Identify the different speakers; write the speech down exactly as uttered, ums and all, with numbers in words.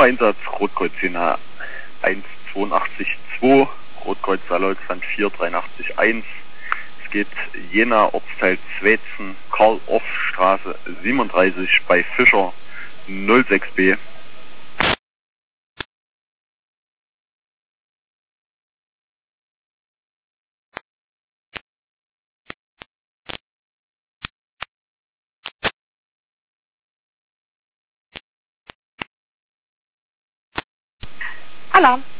Speaker 1: Nummer-Einsatz, Rotkreuz Jena eins zwei acht zwei, Rotkreuz Saarlouxland vier drei acht eins. Es geht Jena, Ortsteil Zwetzen, Karl-Orff-Straße siebenunddreißig bei Fischer null sechs B.
Speaker 2: Alarm.